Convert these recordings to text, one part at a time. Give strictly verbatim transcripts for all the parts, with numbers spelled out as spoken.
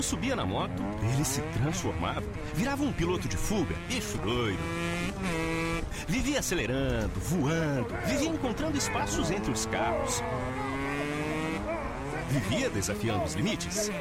subia na moto, ele se transformava, virava um piloto de fuga, eixo doido. Vivia acelerando, voando, vivia encontrando espaços entre os carros. Vivia desafiando os limites.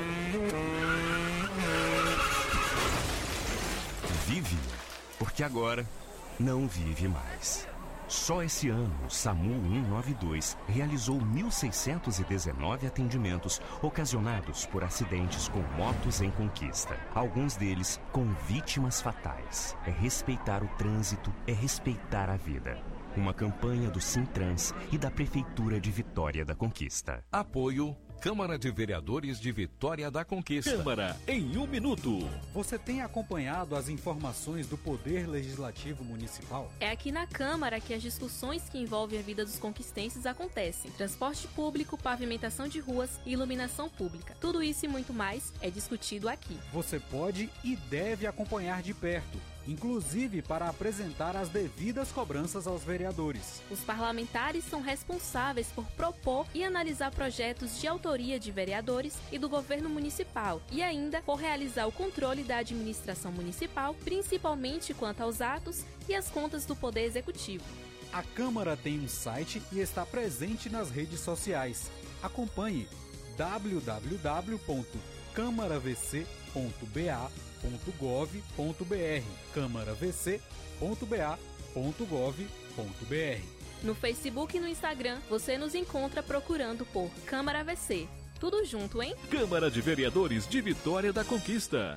Vive, porque agora não vive mais. Só esse ano, o SAMU cento e noventa e dois realizou mil seiscentos e dezenove atendimentos ocasionados por acidentes com motos em conquista. Alguns deles com vítimas fatais. É respeitar o trânsito, é respeitar a vida. Uma campanha do Sintrans e da Prefeitura de Vitória da Conquista. Apoio Câmara de Vereadores de Vitória da Conquista. Câmara em um minuto. Você tem acompanhado as informações do Poder Legislativo Municipal? É aqui na Câmara que as discussões que envolvem a vida dos conquistenses acontecem. Transporte público, pavimentação de ruas e iluminação pública. Tudo isso e muito mais é discutido aqui. Você pode e deve acompanhar de perto, inclusive para apresentar as devidas cobranças aos vereadores. Os parlamentares são responsáveis por propor e analisar projetos de autoria de vereadores e do governo municipal e ainda por realizar o controle da administração municipal, principalmente quanto aos atos e as contas do Poder Executivo. A Câmara tem um site e está presente nas redes sociais. Acompanhe w w w ponto câmara v c ponto b a ponto gov ponto b r câmara v c ponto b a ponto gov ponto b r. No Facebook e no Instagram, você nos encontra procurando por Câmara V C. Tudo junto, hein? Câmara de Vereadores de Vitória da Conquista.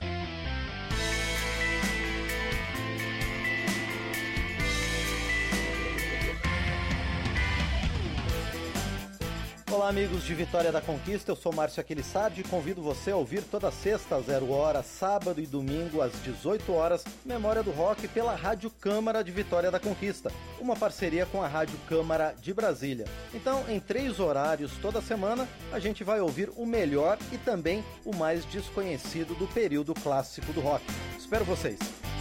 Olá, amigos de Vitória da Conquista, eu sou Márcio Aquilissardi e convido você a ouvir toda sexta às zero hora, sábado e domingo às dezoito horas, Memória do Rock pela Rádio Câmara de Vitória da Conquista, uma parceria com a Rádio Câmara de Brasília. Então, em três horários toda semana, a gente vai ouvir o melhor e também o mais desconhecido do período clássico do rock. Espero vocês!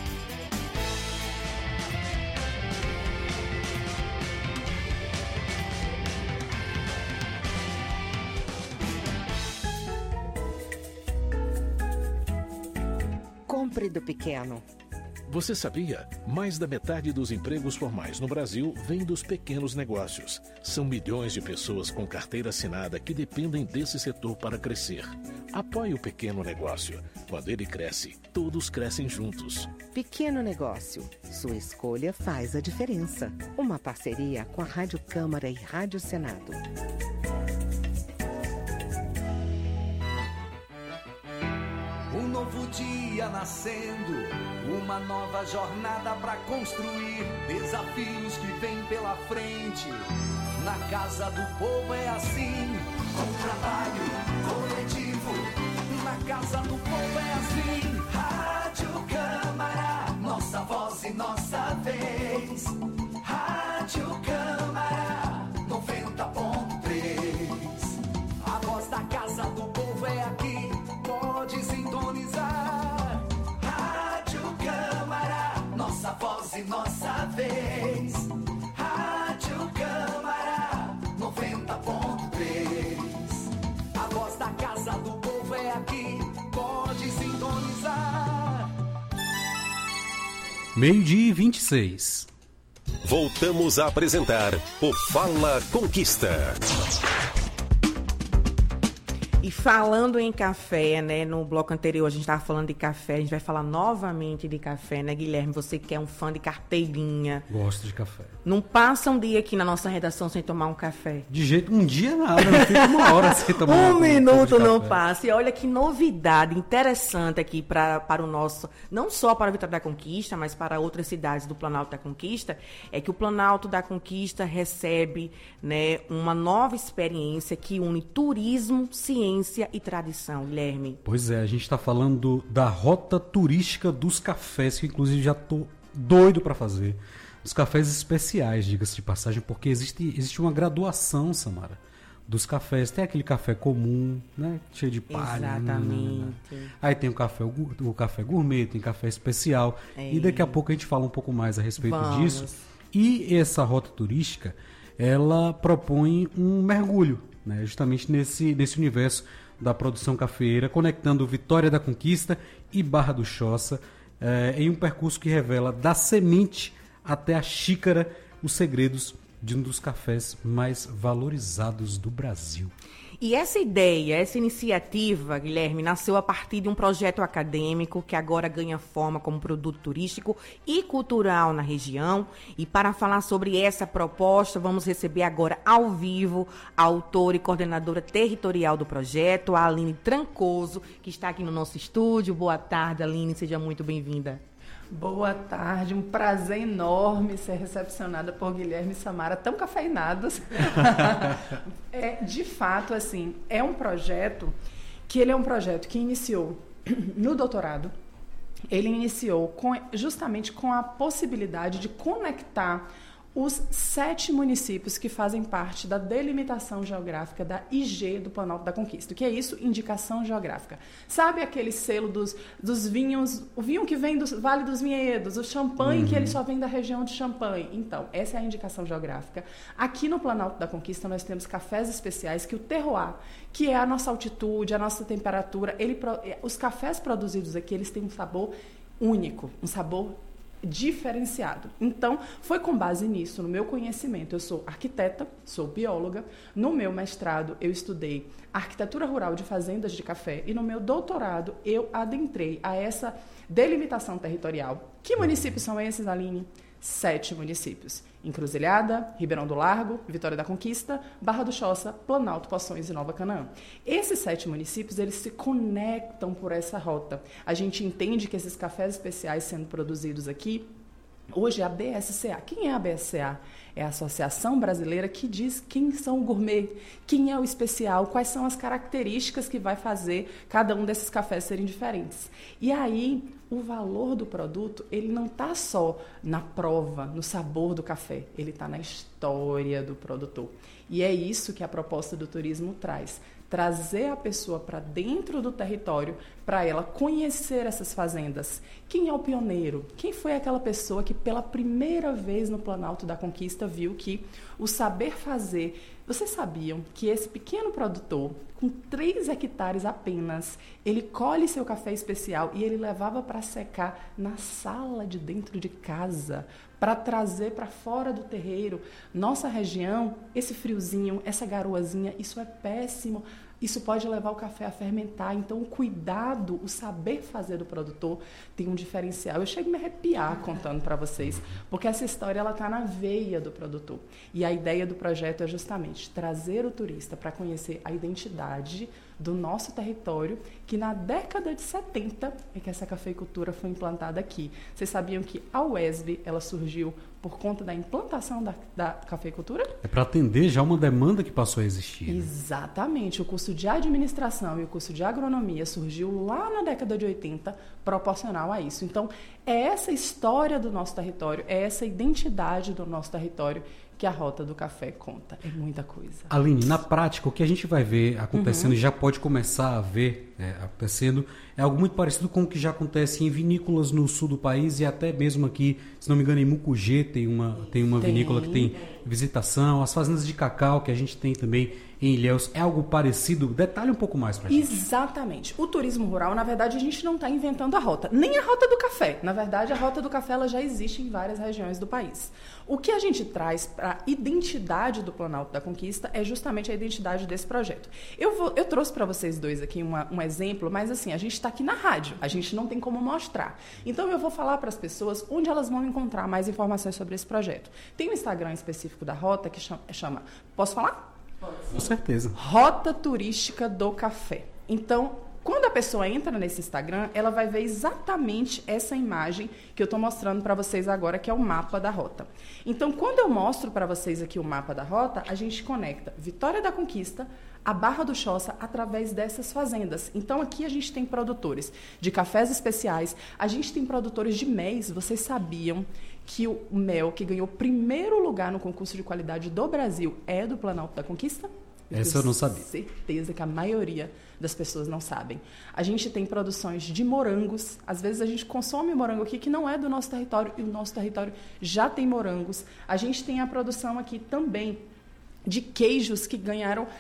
Compre do pequeno. Você sabia? Mais da metade dos empregos formais no Brasil vem dos pequenos negócios. São milhões de pessoas com carteira assinada que dependem desse setor para crescer. Apoie o pequeno negócio. Quando ele cresce, todos crescem juntos. Pequeno negócio. Sua escolha faz a diferença. Uma parceria com a Rádio Câmara e Rádio Senado. Um novo dia nascendo, uma nova jornada pra construir, desafios que vêm pela frente. Na casa do povo é assim, com trabalho coletivo. Na casa do povo é assim, Rádio Câmara, nossa voz e nossa vez. Rádio Câmara, noventa ponto três. A voz da casa do povo é aqui, pode sintonizar. Rádio Câmara, nossa voz e nossa vez. Rádio Câmara, noventa ponto três. A voz da casa do povo é aqui, pode sintonizar. Meio-dia e vinte e seis. Voltamos a apresentar o Fala Conquista. E falando em café, né, no bloco anterior a gente estava falando de café, a gente vai falar novamente de café, né, Guilherme? Você que é um fã de carteirinha. Gosto de café. Não passa um dia aqui na nossa redação sem tomar um café. De jeito, um dia nada, não fica uma hora sem tomar um um minuto não passa. E olha que novidade interessante aqui pra, para o nosso, não só para a Vitória da Conquista, mas para outras cidades do Planalto da Conquista, é que o Planalto da Conquista recebe, né, uma nova experiência que une turismo, ciência e tradição, Guilherme. Pois é, a gente está falando da rota turística dos cafés, que inclusive já estou doido para fazer. Os cafés especiais, diga-se de passagem, porque existe, existe uma graduação, Samara, dos cafés. Tem aquele café comum, né, cheio de palha. Exatamente. Aí tem o café, o, o café gourmet, tem café especial. É. E daqui a pouco a gente fala um pouco mais a respeito Vamos. disso. E essa rota turística, ela propõe um mergulho, né, justamente nesse, nesse universo da produção cafeeira, conectando Vitória da Conquista e Barra do Choça, eh, em um percurso que revela da semente até a xícara os segredos de um dos cafés mais valorizados do Brasil. E essa ideia, essa iniciativa, Guilherme, nasceu a partir de um projeto acadêmico que agora ganha forma como produto turístico e cultural na região. E para falar sobre essa proposta, vamos receber agora ao vivo a autora e coordenadora territorial do projeto, a Aline Trancoso, que está aqui no nosso estúdio. Boa tarde, Aline, seja muito bem-vinda. Boa tarde, um prazer enorme ser recepcionada por Guilherme e Samara, tão cafeinados. É, de fato, assim, é um projeto que ele é um projeto que iniciou no doutorado. Ele iniciou com, justamente com a possibilidade de conectar os sete municípios que fazem parte da delimitação geográfica da I G do Planalto da Conquista. O que é isso? Indicação geográfica. Sabe aquele selo dos, dos vinhos, o vinho que vem do Vale dos Vinhedos, o champanhe uhum. que ele só vem da região de Champagne. Então, essa é a indicação geográfica. Aqui no Planalto da Conquista nós temos cafés especiais que o terroir, que é a nossa altitude, a nossa temperatura, ele, os cafés produzidos aqui, eles têm um sabor único, um sabor diferenciado. Então, foi com base nisso, no meu conhecimento. Eu sou arquiteta, sou bióloga. No meu mestrado, eu estudei arquitetura rural de fazendas de café e no meu doutorado, eu adentrei a essa delimitação territorial. Que municípios são esses, Aline? Sete municípios. Encruzilhada, Ribeirão do Largo, Vitória da Conquista, Barra do Choça, Planalto, Poções e Nova Canaã. Esses sete municípios, eles se conectam por essa rota. A gente entende que esses cafés especiais sendo produzidos aqui, hoje é a B S C A. Quem é a B S C A? É a associação brasileira que diz quem são o gourmet, quem é o especial, quais são as características que vai fazer cada um desses cafés serem diferentes. E aí, o valor do produto, ele não está só na prova, no sabor do café, ele está na história do produtor. E é isso que a proposta do turismo traz. Trazer a pessoa para dentro do território, para ela conhecer essas fazendas. Quem é o pioneiro? Quem foi aquela pessoa que pela primeira vez no Planalto da Conquista viu que o saber fazer... Vocês sabiam que esse pequeno produtor, com três hectares apenas, ele colhe seu café especial e ele levava para secar na sala de dentro de casa, para trazer para fora do terreiro. Nossa região, esse friozinho, essa garoazinha, isso é péssimo. Isso pode levar o café a fermentar. Então, o cuidado, o saber fazer do produtor tem um diferencial. Eu chego a me arrepiar contando para vocês, porque essa história ela está na veia do produtor. E a ideia do projeto é justamente trazer o turista para conhecer a identidade do nosso território, que na década de setenta é que essa cafeicultura foi implantada aqui. Vocês sabiam que a U E S B ela surgiu por conta da implantação da, da cafeicultura? É para atender já uma demanda que passou a existir. Né? Exatamente. O curso de administração e o curso de agronomia surgiu lá na década de oitenta, proporcional a isso. Então, é essa história do nosso território, é essa identidade do nosso território que a Rota do Café conta. É muita coisa. Aline, na prática, o que a gente vai ver acontecendo Uhum. e já pode começar a ver é, acontecendo é algo muito parecido com o que já acontece em vinícolas no sul do país e até mesmo aqui, se não me engano, em Mucugê tem uma, tem uma Tem. vinícola que tem visitação, as fazendas de cacau que a gente tem também em Ilhéus. É algo parecido? Detalhe um pouco mais pra gente. Exatamente. O turismo rural, na verdade, a gente não está inventando a rota. Nem a Rota do Café. Na verdade, a Rota do Café ela já existe em várias regiões do país. O que a gente traz para a identidade do Planalto da Conquista é justamente a identidade desse projeto. Eu, vou, eu trouxe para vocês dois aqui uma, um exemplo, mas assim, a gente está aqui na rádio. A gente não tem como mostrar. Então, eu vou falar para as pessoas onde elas vão encontrar mais informações sobre esse projeto. Tem um Instagram específico da Rota que chama... chama posso falar? Com certeza. Rota Turística do Café. Então, quando a pessoa entra nesse Instagram, ela vai ver exatamente essa imagem que eu estou mostrando para vocês agora, que é o mapa da rota. Então, quando eu mostro para vocês aqui o mapa da rota, a gente conecta Vitória da Conquista, a Barra do Choça, através dessas fazendas. Então, aqui a gente tem produtores de cafés especiais, a gente tem produtores de méis. Vocês sabiam que o mel que ganhou primeiro lugar no concurso de qualidade do Brasil é do Planalto da Conquista? Eu Essa eu não sabia. Tenho certeza que a maioria das pessoas não sabem. A gente tem produções de morangos. Às vezes a gente consome morango aqui que não é do nosso território e o nosso território já tem morangos. A gente tem a produção aqui também de queijos que ganharam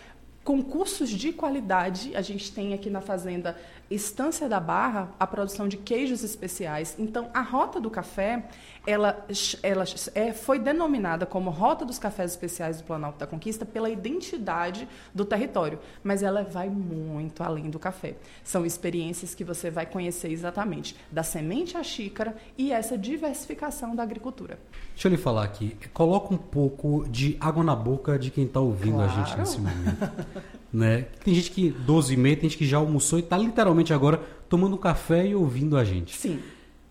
com cursos de qualidade. A gente tem aqui na fazenda Estância da Barra a produção de queijos especiais. Então, a Rota do Café, ela, ela é, foi denominada como Rota dos Cafés Especiais do Planalto da Conquista pela identidade do território, mas ela vai muito além do café. São experiências que você vai conhecer exatamente da semente à xícara e essa diversificação da agricultura. Deixa eu lhe falar aqui, coloca um pouco de água na boca de quem está ouvindo Claro. a gente nesse momento. Né? Tem gente que doze e meia, tem gente que já almoçou e está literalmente agora tomando um café e ouvindo a gente. Sim.